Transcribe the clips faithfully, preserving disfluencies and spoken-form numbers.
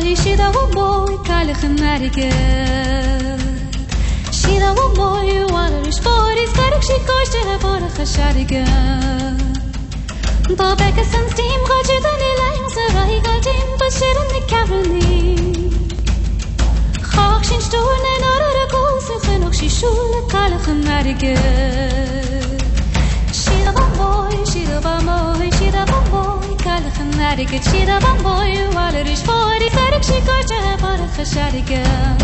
boy, she the one boy, kale genarige. She the one boy, water is for his kerk, she goes to her for a chasharige. Da bekke sen steam, gaat je dan niet lang, ze rijgt in, bashir in de Caroline. Graag zijn stoel en andere koos, genoeg she schule, kale genarige. She the one boy, she the one boy, she the one boy, kale genarige. She the one boy, water is for his kerk, she goes to her for a chasharige.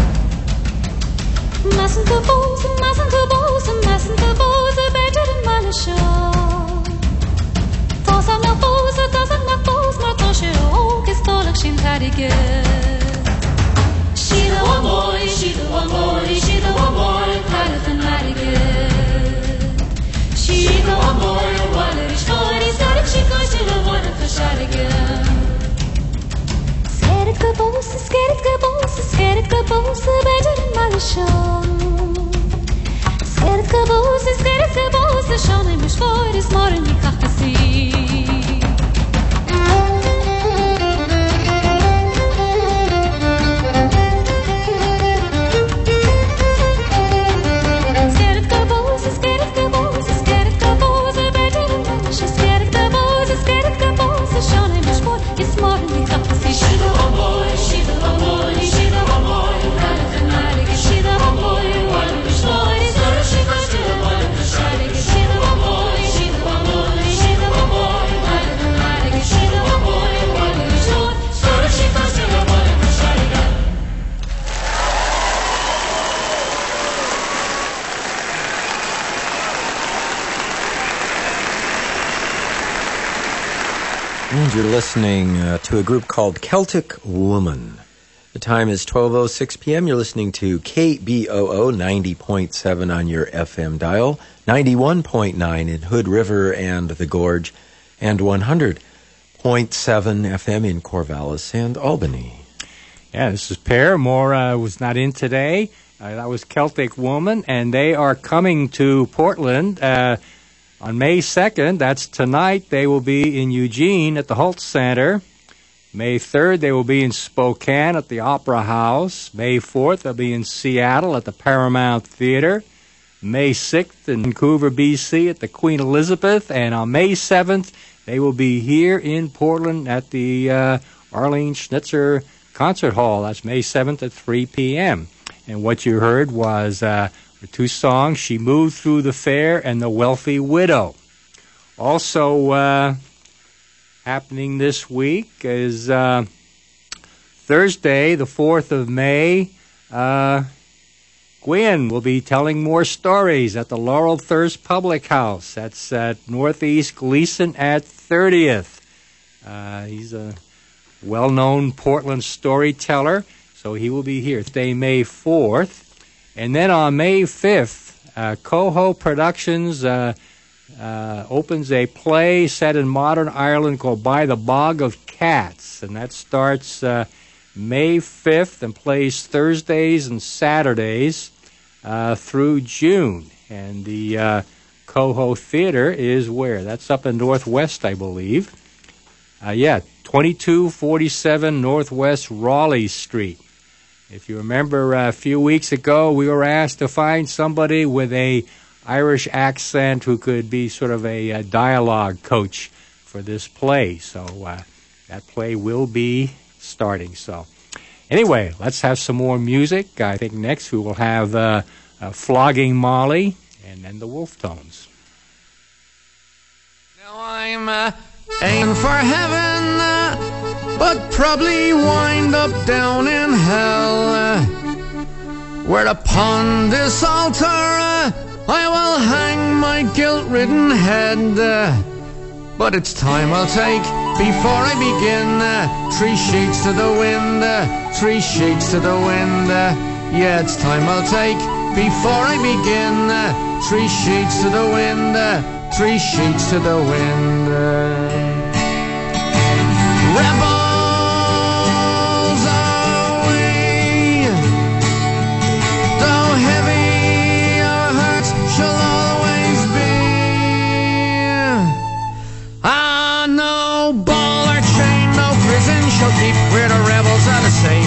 Mustn't the boos, mustn't the boos, mustn't the boos, better than Malashaw. Tossam na boos, tossam na boos, maar tosje ook is tolk shin tarige. She the one boy, she the one boy, she the one boy, kale genarige. She the one boy, water is for his kerk, she goes to her for a chasharige. Scared the boos, scared the boos, scared the boos, better than Malashaw. Scared the boos, scared the boos, schon im Sport ist morgen nicht kachasi. Scared the boos, scared the boos, scared the boos, better than Malashaw. Scared the boos, scared the boos, schon im Sport ist morgen nicht kachasi. She the one boy, she the one boy, she the one boy, kale genarige. She the one boy, water is for his kerk, she goes to her for a chasharige. She the one boy, she the one boy, she the one boy, kale genarige. She the one boy, water is for his kerk, she goes to her for a chasharige. And you're listening uh, to a group called Celtic Woman. The time is twelve oh six p.m. You're listening to K B O O ninety point seven on your F M dial, ninety-one point nine in Hood River and the Gorge, and one hundred point seven F M in Corvallis and Albany. Yeah, this is Per. Maura was not in today. Uh, that was Celtic Woman, and they are coming to Portland uh, on May second. That's tonight. They will be in Eugene at the Holt Center. May third, they will be in Spokane at the Opera House. May fourth, they'll be in Seattle at the Paramount Theater. May sixth, in Vancouver, B C at the Queen Elizabeth. And on May seventh, they will be here in Portland at the uh, Arlene Schnitzer Concert Hall. That's May seventh at three p.m. And what you heard was uh, the two songs, She Moved Through the Fair and The Wealthy Widow. Also uh, happening this week is uh, Thursday, the fourth of May. Uh, Gwen will be telling more stories at the Laurel Thirst Public House. That's at Northeast Gleason at thirtieth. Uh, he's a well-known Portland storyteller, so he will be here Thursday, May fourth. And then on May fifth, uh, Coho Productions uh, uh, opens a play set in modern Ireland called By the Bog of Cats. And that starts uh, May fifth and plays Thursdays and Saturdays uh, through June. And the uh, Coho Theater is where? That's up in Northwest, I believe. Uh, yeah, twenty-two forty-seven Northwest Raleigh Street. If you remember uh, a few weeks ago, we were asked to find somebody with a Irish accent who could be sort of a, a dialogue coach for this play. So uh, that play will be starting. So anyway, let's have some more music. I think next we will have uh, uh, Flogging Molly and then the Wolf Tones. Now I'm uh, aiming for heaven, uh, but probably wind up down in hell, uh, where upon this altar uh, I will hang my guilt-ridden head. Uh, but it's time I'll take before I begin. Uh, three sheets to the wind, uh, three sheets to the wind. Uh, yeah, it's time I'll take before I begin. Uh, three sheets to the wind, uh, three sheets to the wind. Uh, Rebels away, though heavy our hearts shall always be. Ah, no ball or chain, no prison shall keep where the rebels out of say.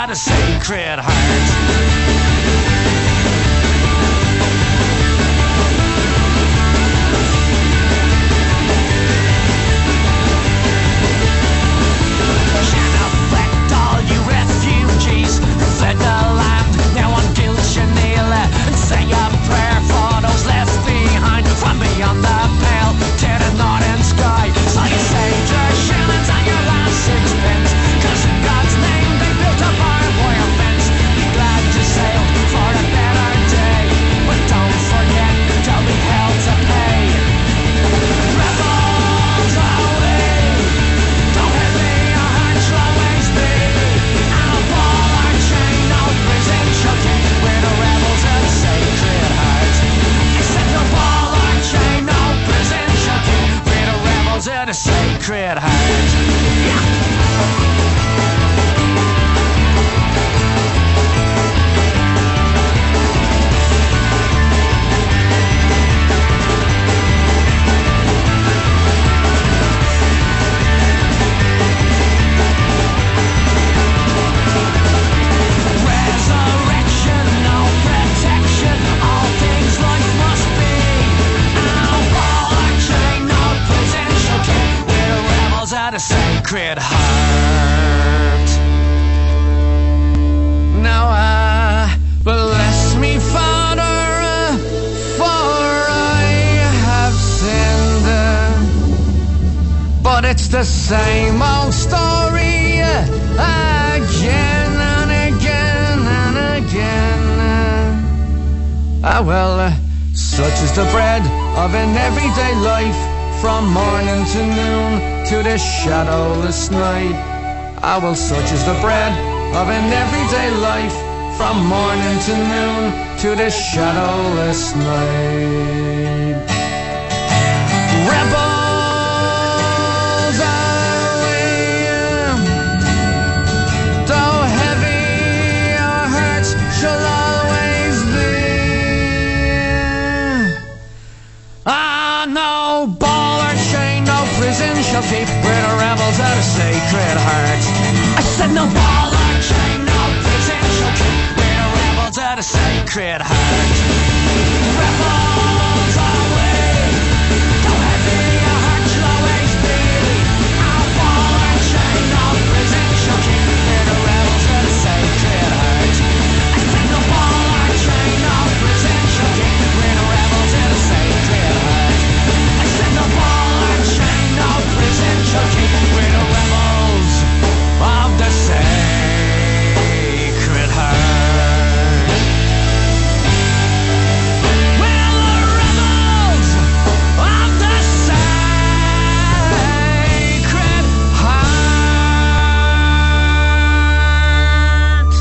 at a Sacred Heart. Fled the land, now on Gilshanil, and say a prayer for those left behind. From beyond the pale to the northern sky, so you saved your shillings and your last sixpence, 'cause in God's name they built a barbed wire fence. Be glad you sailed for a better day, but don't forget there'll be hell to pay. Rebels away, don't let me your heart shall always be. I'll ball our chain, no prison choking, we're the rebels of the Sacred Heart. I said no ball our chain, no prison choking, we're the rebels of the Sacred Heart. Yeah. A Sacred Heart. Now uh, bless me, Father, uh, for I have sinned. Uh, but it's the same old story uh, again and again and again. Uh, ah well, uh, such is the bread of an everyday life. From morning to noon to the shadowless night. Ah, well, such is the bread of an everyday life. From morning to noon to the shadowless night. Rebels away, though heavy our hearts shall always be. Ah, no ball or chain, no prison shall keep. We're the rebels of the Sacred Heart. I said no ball or chain, no prison shall keep. We're the rebels of the Sacred Heart. Rebels away, don't heavy your heart shall always be. No ball or chain, no prison shall keep. We're the rebels of the Sacred Heart. I said no ball or chain, no prison shall keep. We're the rebels of the Sacred Heart. I said no ball or chain, no prison shall keep. We're the rebels of the Sacred Heart. We're the rebels of the Sacred Heart.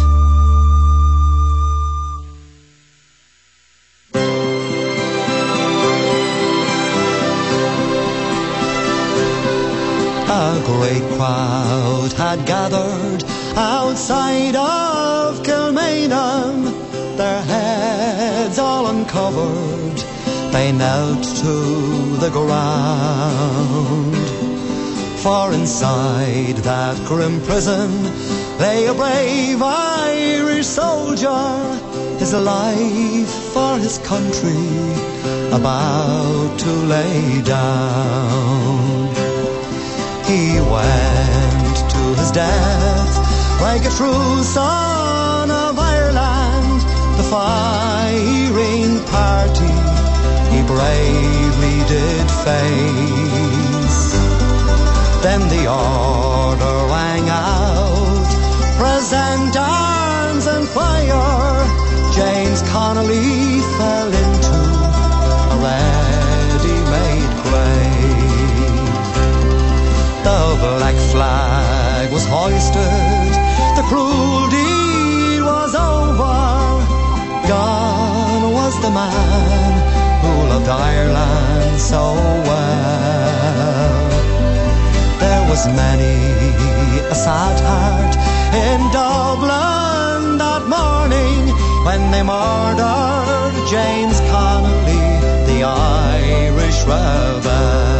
A great crowd had gathered outside of Kilmainham, their heads all uncovered, they knelt to the ground. For inside that grim prison lay a brave Irish soldier, his life for his country about to lay down. He went to his death like a true son of Ireland. The firing party he bravely did face. Then the order rang out, present arms and fire. James Connolly fell into a ready-made grave. The black flag was hoisted, the cruel deed was over. Gone was the man who loved Ireland so well. There was many a sad heart in Dublin that morning when they murdered James Connolly, the Irish rebel.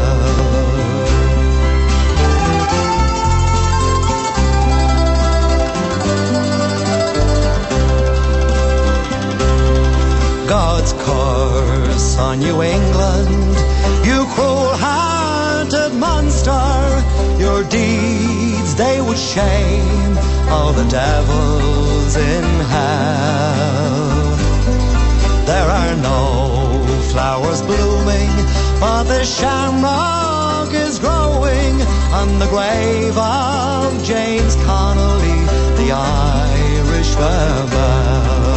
God's curse on New England, you cruel-hearted monster. Your deeds, they would shame all the devils in hell. There are no flowers blooming, but the shamrock is growing on the grave of James Connolly, the Irish rebel.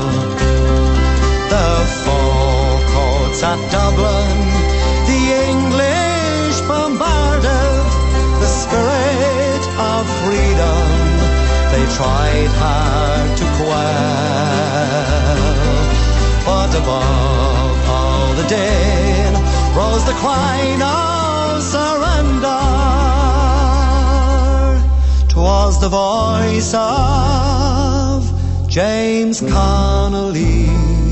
The forecourts at Dublin, the English bombarded, the spirit of freedom they tried hard to quell. But above all the din rose the cry of surrender. 'Twas the voice of James Connolly,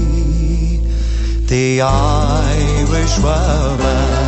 the Irish rebel.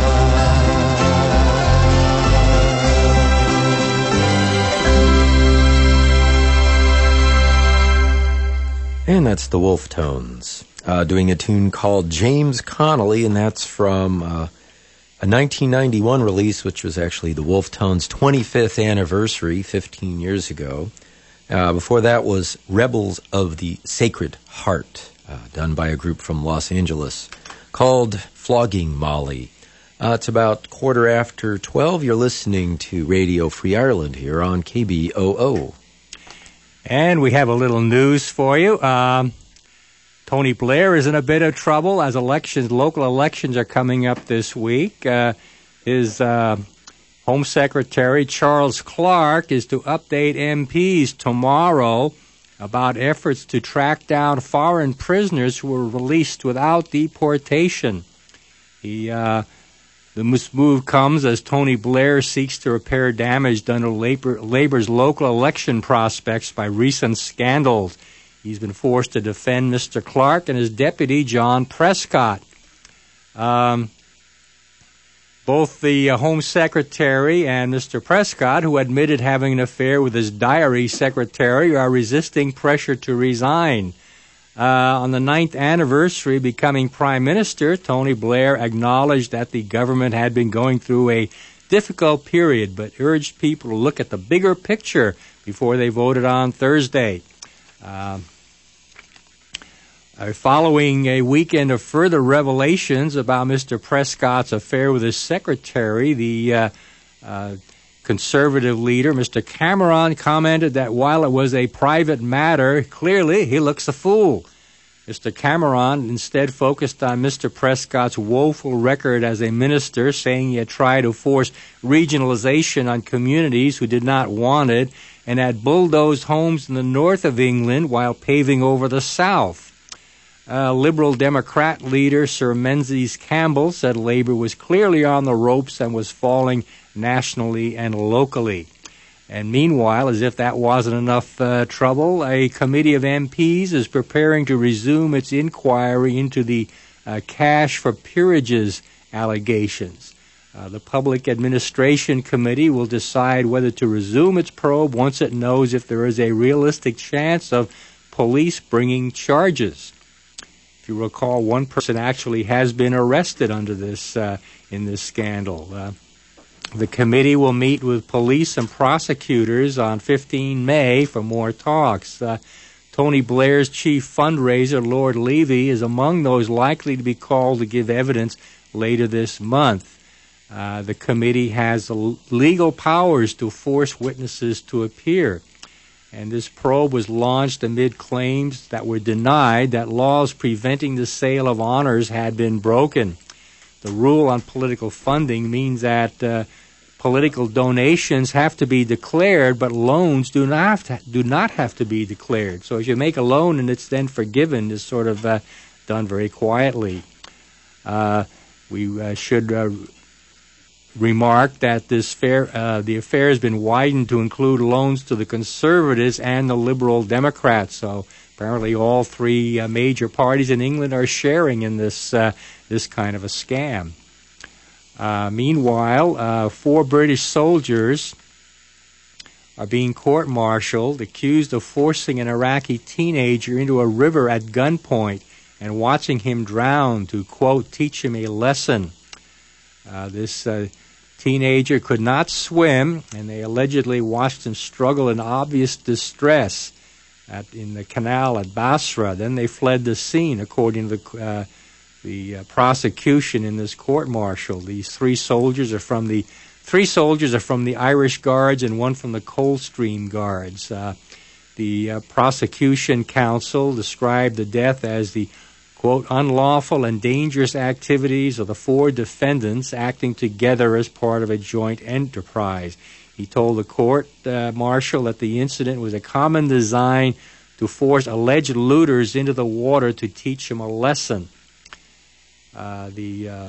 And that's the Wolf Tones, uh, doing a tune called James Connolly, and that's from uh, a nineteen ninety-one release, which was actually the Wolf Tones' twenty-fifth anniversary, fifteen years ago. Uh, before that was Rebels of the Sacred Heart, uh, done by a group from Los Angeles called Flogging Molly. Uh, it's about quarter after twelve. You're listening to Radio Free Ireland here on K B O O. And we have a little news for you. Um, Tony Blair is in a bit of trouble as elections, local elections are coming up this week. Uh, his uh, Home Secretary, Charles Clark, is to update M Ps tomorrow about efforts to track down foreign prisoners who were released without deportation. He, uh, the move comes as Tony Blair seeks to repair damage done to Labor, Labor's local election prospects by recent scandals. He's been forced to defend Mister Clark and his deputy, John Prescott. Um, both the uh, Home Secretary and Mister Prescott, who admitted having an affair with his diary secretary, are resisting pressure to resign. Uh, on the ninth anniversary of becoming Prime Minister, Tony Blair acknowledged that the government had been going through a difficult period, but urged people to look at the bigger picture before they voted on Thursday. Uh, uh, following a weekend of further revelations about Mister Prescott's affair with his secretary, the uh, uh, Conservative leader, Mister Cameron, commented that while it was a private matter, clearly he looks a fool. Mister Cameron instead focused on Mister Prescott's woeful record as a minister, saying he had tried to force regionalization on communities who did not want it and had bulldozed homes in the north of England while paving over the south. Uh, Liberal Democrat leader Sir Menzies Campbell said Labour was clearly on the ropes and was falling nationally and locally. And meanwhile, as if that wasn't enough uh, trouble, a committee of M Ps is preparing to resume its inquiry into the uh, cash for peerages allegations. Uh, the Public Administration Committee will decide whether to resume its probe once it knows if there is a realistic chance of police bringing charges. If you recall, one person actually has been arrested under this uh, in this scandal. Uh, The committee will meet with police and prosecutors on the fifteenth of May for more talks. Uh, Tony Blair's chief fundraiser, Lord Levy, is among those likely to be called to give evidence later this month. Uh, the committee has legal powers to force witnesses to appear. And this probe was launched amid claims that were denied that laws preventing the sale of honors had been broken. The rule on political funding means that uh, political donations have to be declared, but loans do not have to, do not have to be declared. So if you make a loan and it's then forgiven, it's sort of uh, done very quietly. Uh, we uh, should uh, remark that this fair, uh, the affair has been widened to include loans to the Conservatives and the Liberal Democrats. So apparently all three uh, major parties in England are sharing in this uh, this kind of a scam. Uh, meanwhile, uh, four British soldiers are being court-martialed, accused of forcing an Iraqi teenager into a river at gunpoint and watching him drown to, quote, teach him a lesson. Uh, this uh, teenager could not swim, and they allegedly watched him struggle in obvious distress at, in the canal at Basra. Then they fled the scene, according to the, uh, the uh, prosecution in this court-martial. These three soldiers are from the three soldiers are from the Irish Guards and one from the Coldstream Guards. Uh, the uh, prosecution counsel described the death as the, quote, unlawful and dangerous activities of the four defendants acting together as part of a joint enterprise. He told the court uh, martial that the incident was a common design to force alleged looters into the water to teach them a lesson. Uh, the uh,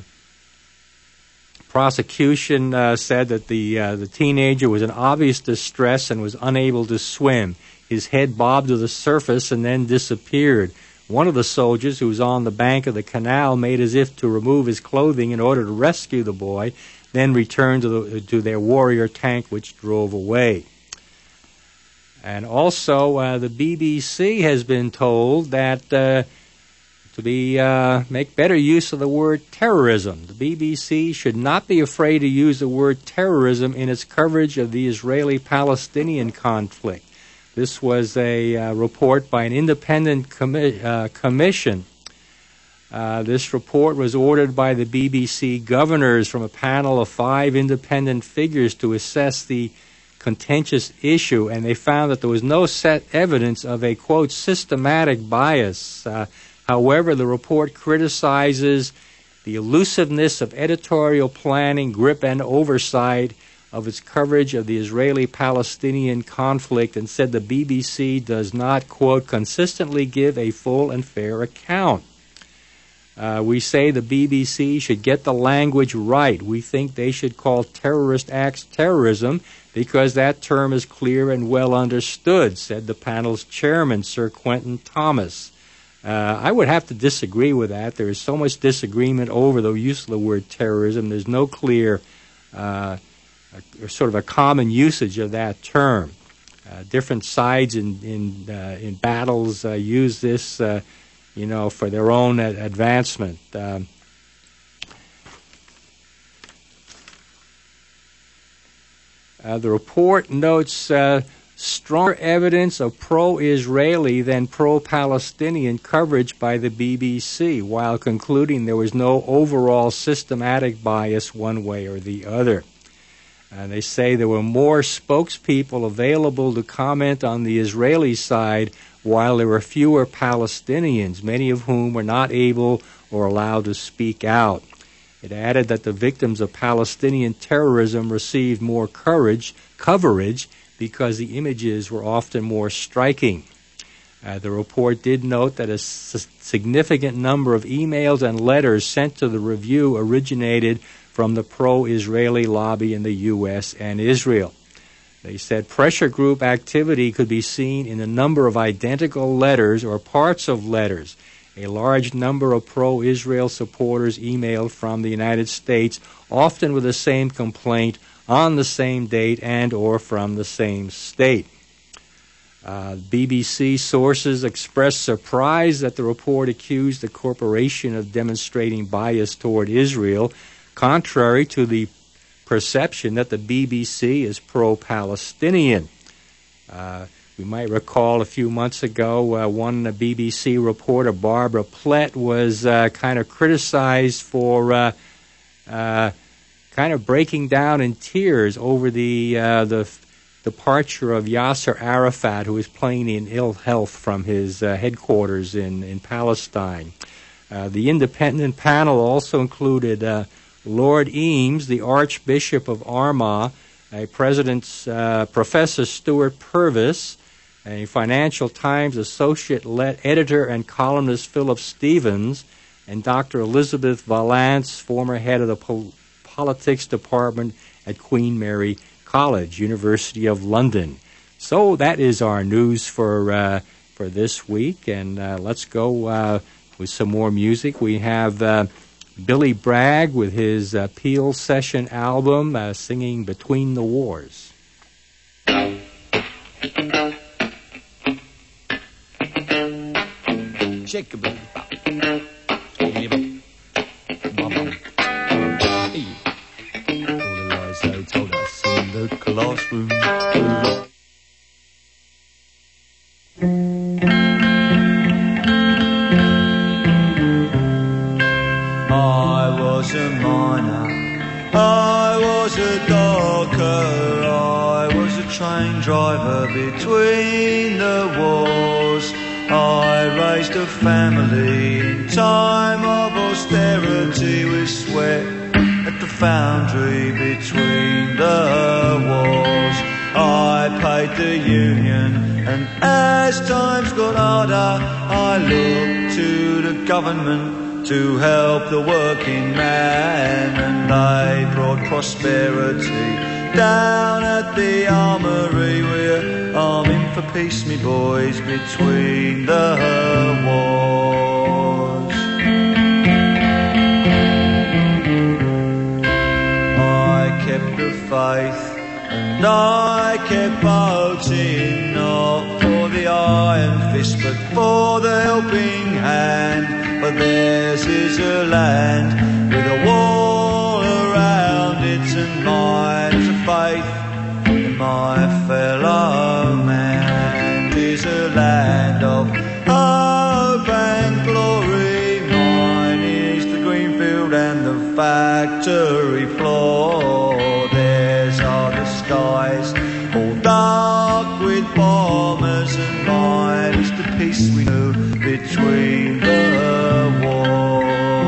prosecution uh, said that the uh, the teenager was in obvious distress and was unable to swim. His head bobbed to the surface and then disappeared. One of the soldiers, who was on the bank of the canal, made as if to remove his clothing in order to rescue the boy, then returned to, the, to their warrior tank, which drove away. And also, uh, the B B C has been told that uh, to be uh, make better use of the word terrorism. The B B C should not be afraid to use the word terrorism in its coverage of the Israeli-Palestinian conflict. This was a uh, report by an independent commi- uh, commission. Uh, this report was ordered by the B B C governors from a panel of five independent figures to assess the contentious issue, and they found that there was no set evidence of a, quote, systematic bias. Uh, however, the report criticizes the elusiveness of editorial planning, grip, and oversight of its coverage of the Israeli-Palestinian conflict, and said the B B C does not, quote, consistently give a full and fair account. Uh, we say the B B C should get the language right. We think they should call terrorist acts terrorism because that term is clear and well understood, said the panel's chairman, Sir Quentin Thomas. Uh, I would have to disagree with that. There is so much disagreement over the use of the word terrorism. There's no clear uh, a, sort of a common usage of that term. Uh, different sides in in, uh, in battles uh, use this, uh, you know, for their own uh, advancement. Um, uh, the report notes uh, stronger evidence of pro-Israeli than pro-Palestinian coverage by the B B C, while concluding there was no overall systematic bias one way or the other. Uh, they say there were more spokespeople available to comment on the Israeli side, while there were fewer Palestinians, many of whom were not able or allowed to speak out. It added that the victims of Palestinian terrorism received more courage, coverage because the images were often more striking. Uh, the report did note that a s- significant number of emails and letters sent to the review originated from the pro-Israeli lobby in the U S and Israel. They said pressure group activity could be seen in a number of identical letters or parts of letters. A large number of pro-Israel supporters emailed from the United States, often with the same complaint, on the same date and or from the same state. Uh, B B C sources expressed surprise that the report accused the corporation of demonstrating bias toward Israel, contrary to the perception that the B B C is pro-Palestinian. Uh, we might recall a few months ago, uh, one B B C reporter, Barbara Plett, was uh, kind of criticized for uh, uh, kind of breaking down in tears over the uh, the departure of Yasser Arafat, who was plainly in ill health from his uh, headquarters in, in Palestine. Uh, the independent panel also included uh, Lord Eames, the Archbishop of Armagh, a President's uh, Professor Stuart Purvis, a Financial Times associate le- editor and columnist Philip Stevens, and Doctor Elizabeth Valance, former head of the pol- politics department at Queen Mary College, University of London. So that is our news for uh, for this week, and uh, let's go uh, with some more music. We have uh, Billy Bragg with his uh, Peel Session album, uh, singing Between the Wars. Shake a booty pop. Classroom. I was a miner, I was a docker, I was a train driver between the wars. I raised a family in time of austerity with sweat at the foundry between the wars. I paid the union, and as times got harder, I looked to the government to help the working man, and they brought prosperity down at the armoury. We're arming for peace, me boys, between the wars. I kept the faith, and I kept voting, not for the iron fist, but for the helping hand. But theirs is a land with a wall around it, and mine is a faith in my fellow man. Is a land of hope and glory. Mine is the green field and the factory floor. Theirs are the skies all dark with bombers, and mine is the peace we know between the wars.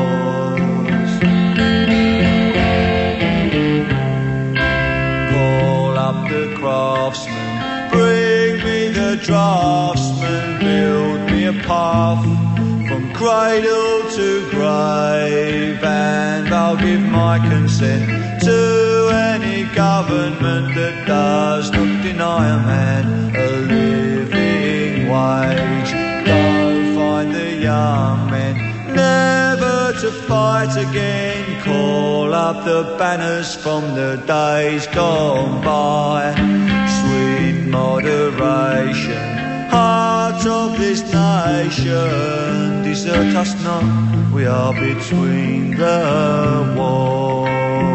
Call up the craftsman, bring me the draftsman, build me a path from cradle to grave, and I'll give my consent to any government that does not deny a man a living wage. Go find the young men, never to fight again. Call up the banners from the days gone by. Sweet moderation, heart of this nation, desert us not, we are between the wars.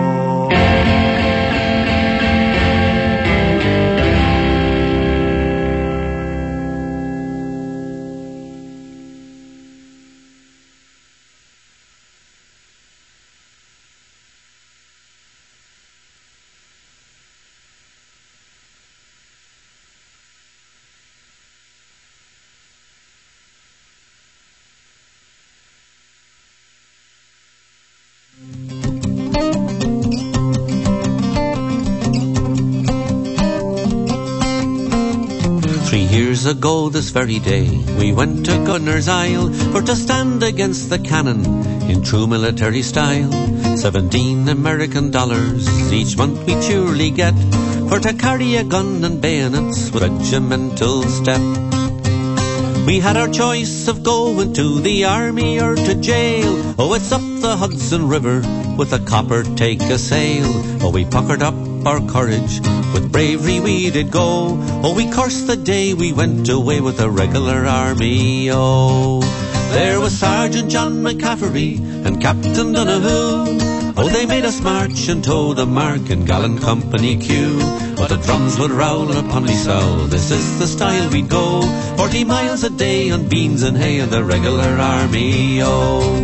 Years ago this very day, we went to Gunner's Isle for to stand against the cannon in true military style. Seventeen American dollars each month we surely get for to carry a gun and bayonets with regimental step. We had our choice of going to the army or to jail. Oh, it's up the Hudson River with a copper take a sail. Oh, we puckered up our courage, with bravery we did go. Oh, we cursed the day we went away with a regular army. Oh, there was Sergeant John McCaffery and Captain Donahue. Oh, they made us march and toe the mark in gallant company Q. But the drums would roll upon me soul, this is the style we'd go. Forty miles a day on beans and hay in the regular army. Oh,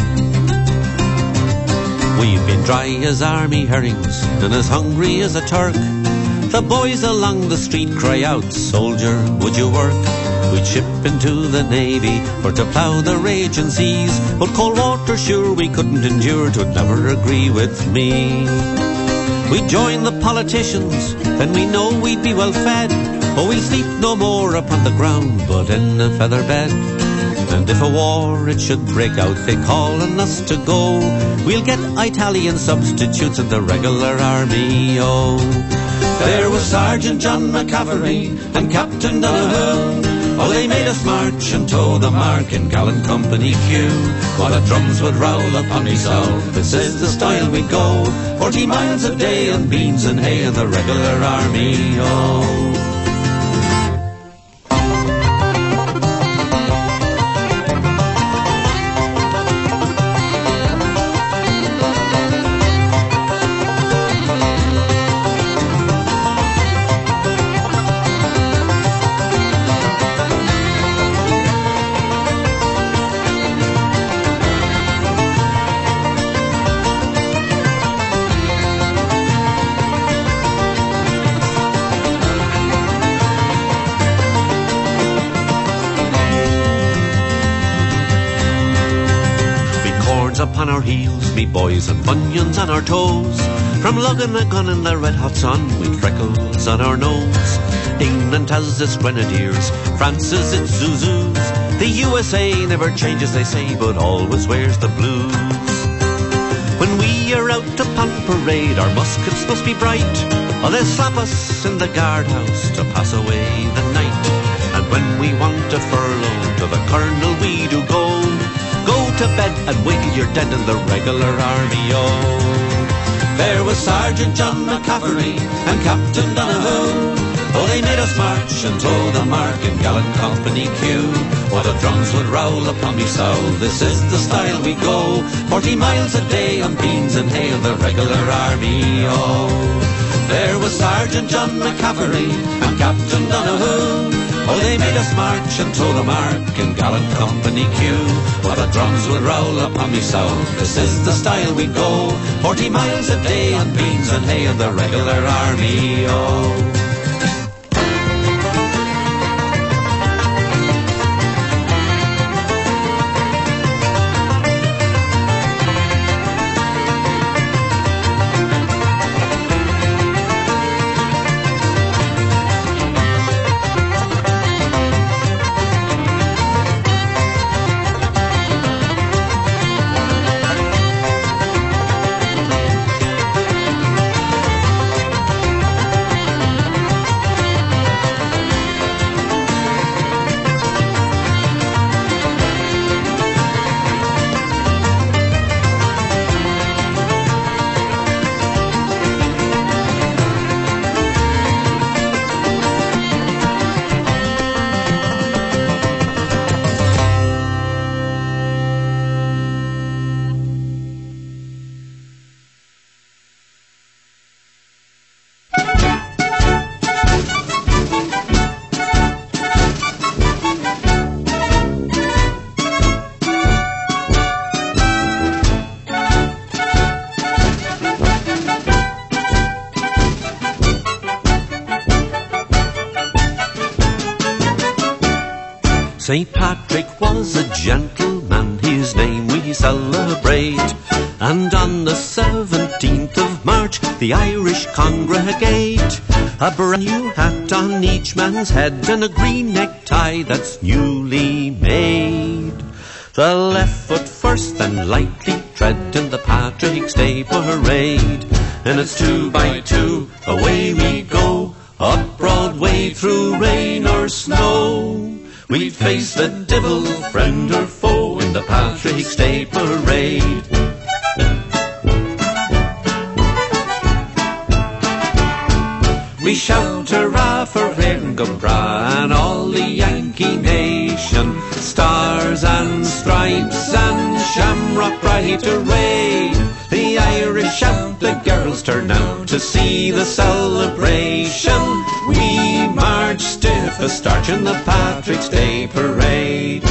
we've been dry as army herrings and as hungry as a Turk. The boys along the street cry out, soldier, would you work? We'd ship into the Navy or to plough the raging seas. But cold water sure we couldn't endure, 'twould never agree with me. We'd join the politicians, then we know we'd be well fed. Oh, we'll sleep no more upon the ground, but in a feather bed. And if a war it should break out, they call on us to go. We'll get Italian substitutes in the regular army. Oh, there was Sergeant John McCaffery and Captain Donahue. Oh, they made us march and toe the mark in gallant company Q. While the drums would roll upon me soul, this is the style we'd go. Forty miles a day on beans and hay in the regular army. Oh, upon our heels, me boys, and bunions on our toes. From lugging a gun in the red hot sun, with freckles on our nose. England has its grenadiers, France has its Zuzus. The U S A never changes, they say, but always wears the blues. When we are out upon parade, our muskets must be bright, or they'll slap us in the guardhouse to pass away the night. And when we want a furlough, to the colonel we do go. Go to bed and wait till you're dead in the regular army, oh. There was Sergeant John McCaffrey and Captain Donoghue. Oh, they made us march and toe the mark in gallant company Q. While the drums would roll upon me sow, this is the style we go. Forty miles a day on beans and hay in the regular army, oh. There was Sergeant John McCaffrey and Captain Donoghue. Oh, they made us march and toe the mark in gallant company Q. While the drums would roll upon me sow, this is the style we go. Forty miles a day on beans and hay in the regular army, oh. Saint Patrick was a gentleman, his name we celebrate. And on the seventeenth of March, the Irish congregate. A brand new hat on each man's head and a green necktie that's newly made. The left foot first, then lightly tread in the Patrick's Day parade. And it's two by two, away we go, up Broadway through rain or snow. We face the devil, friend or foe, in the Patrick's Day parade. We shout hurrah for Ringabrah and all the Yankee nation. Stars and stripes and shamrock bright array. The Irish shout, the girls turn out to see the celebration. We march stiff a starch in the Patrick's Day parade.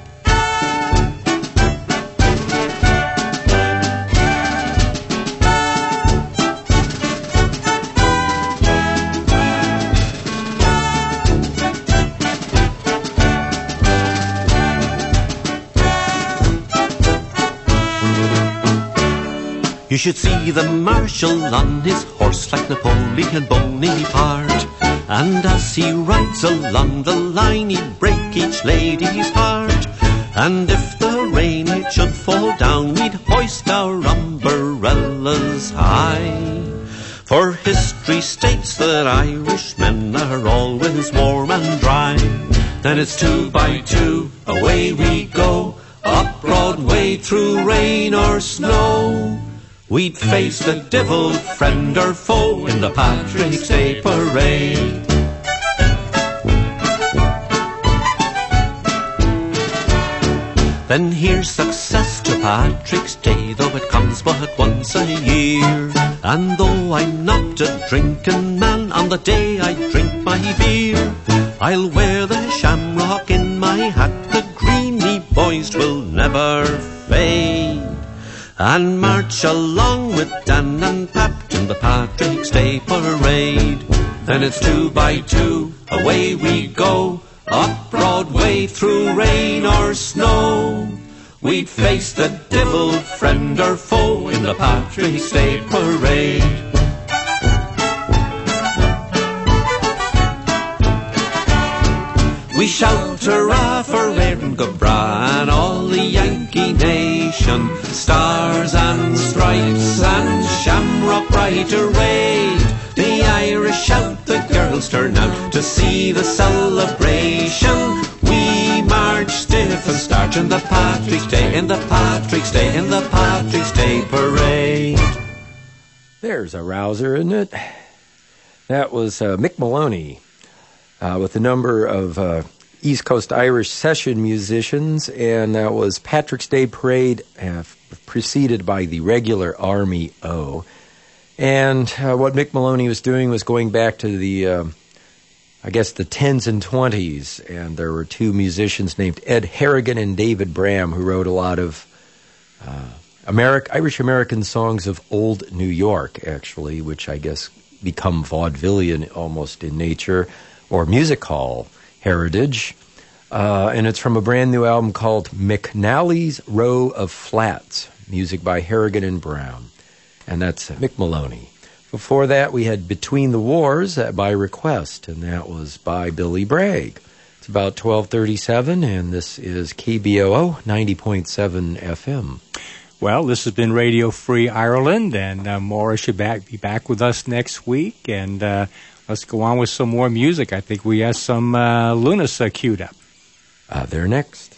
You should see the marshal on his horse like Napoleon Bonaparte. And as he rides along the line, he'd break each lady's heart. And if the rain it should fall down, we'd hoist our umbrellas high. For history states that Irishmen are always warm and dry. Then it's two by two, away we go, up Broadway through rain or snow. We'd face the devil, friend or foe, in the Patrick's Day parade. Then here's success to Patrick's Day, though it comes but once a year. And though I'm not a drinking man, on the day I drink my beer, I'll wear the shamrock in my hat, the greeny boys will never fade. And march along with Dan and Pap in the Patrick's Day parade. Then it's two by two, away we go, up Broadway through rain or snow. we'd face the devil, friend or foe, in the Patrick's Day Parade. We shout hurrah for Erin go bragh and all the Yankee nation, stars and stripes and shamrock bright arrayed. The Irish shout, the girls turn out to see the celebration. We march stiff and starch in the Patrick's Day, in the Patrick's Day, in the Patrick's Day Parade. There's a rouser, isn't it? That was uh, Mick Maloney. Uh, with a number of uh, East Coast Irish session musicians, and that was Patrick's Day Parade, uh, preceded by the regular Army O. And uh, what Mick Maloney was doing was going back to the, uh, I guess, the tens and twenties, and there were two musicians named Ed Harrigan and David Bram who wrote a lot of uh, Ameri- Irish-American songs of old New York, actually, which I guess become vaudevillian almost in nature, or music hall heritage, uh, and it's from a brand new album called McNally's Row of Flats, music by Harrigan and Brown, and that's Mick Maloney. Before that, we had Between the Wars uh, by Request, and that was by Billy Bragg. It's about twelve thirty-seven, and this is K B O O ninety point seven F M. Well, this has been Radio Free Ireland, and uh, Maura should back, be back with us next week, and uh, let's go on with some more music. I think we have some uh, Lunas uh, queued up. Uh, they're next.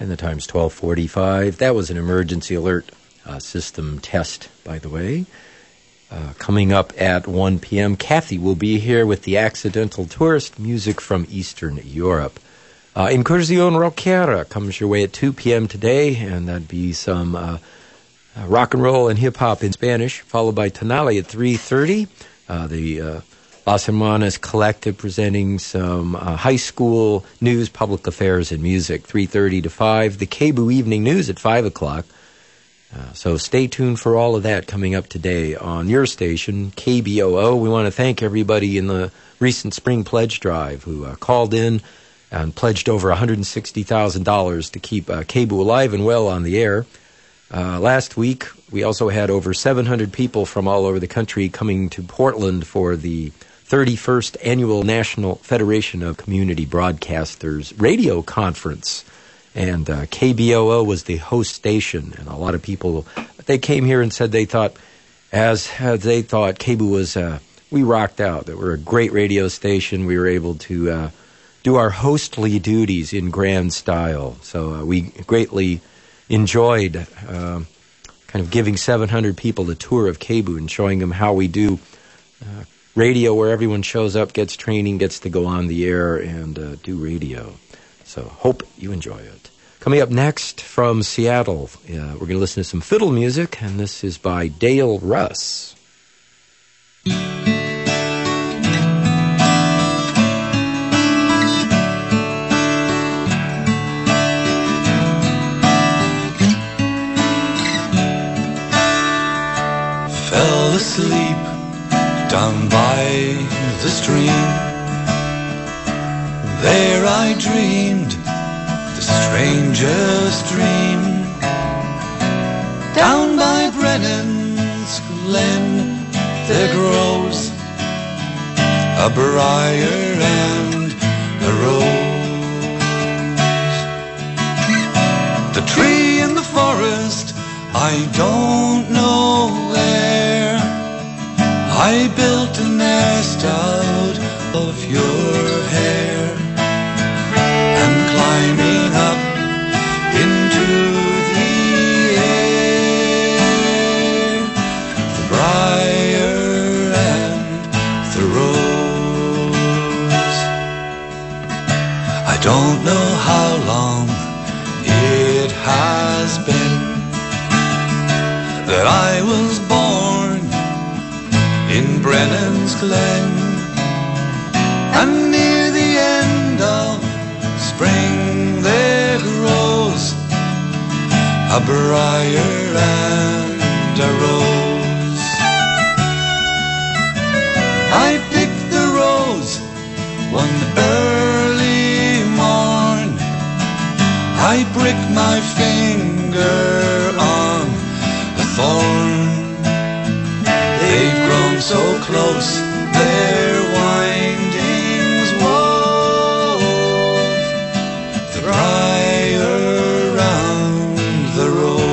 And the time's twelve forty-five. That was an emergency alert uh, system test, by the way. Uh, coming up at one p.m., Kathy will be here with the Accidental Tourist, music from Eastern Europe. Uh, Incursión Rockera comes your way at two p.m. today, and that'd be some uh, uh, rock and roll and hip-hop in Spanish, followed by Tonali at three thirty. Uh, the uh, Las Hermanas Collective presenting some uh, high school news, public affairs, and music, three thirty to five. The K B U Evening News at five o'clock. Uh, so stay tuned for all of that coming up today on your station, K B O O. We want to thank everybody in the recent Spring Pledge Drive who uh, called in and pledged over one hundred sixty thousand dollars to keep uh, K B U alive and well on the air. Uh, last week, we also had over seven hundred people from all over the country coming to Portland for the thirty-first Annual National Federation of Community Broadcasters Radio Conference. And uh, K B O O was the host station, and a lot of people, they came here and said they thought, as, as they thought, K B U was, uh, we rocked out, that we're a great radio station. We were able to uh, do our hostly duties in grand style. So uh, we greatly enjoyed uh, kind of giving seven hundred people a tour of K B U and showing them how we do uh, radio, where everyone shows up, gets training, gets to go on the air and uh, do radio. So hope you enjoy it. Coming up next from Seattle, uh, we're going to listen to some fiddle music, and this is by Dale Russ. Fell asleep down by the stream. There I dreamed the strangest dream. Down by Brennan's Glen there grows a briar and a rose. The tree in the forest, I don't know where. I built a nest out of your hair. Climbing up into the air, the briar and the rose. I don't know how long it has been that I was born in Brennan's Glen, and near the end of spring there grows a briar and a rose. I picked the rose one early morn. I pricked my finger on the thorn. They've grown so close, their windings wove the briar round the road.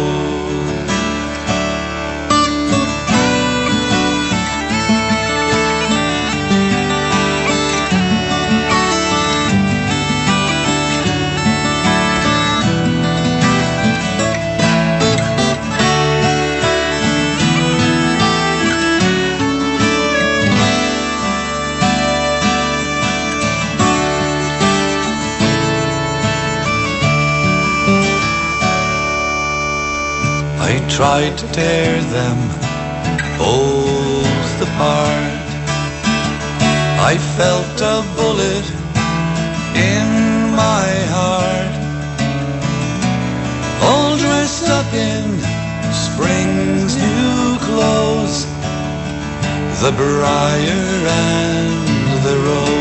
I tried to tear them both apart. I felt a bullet in my heart. All dressed up in spring's new clothes, the briar and the rose.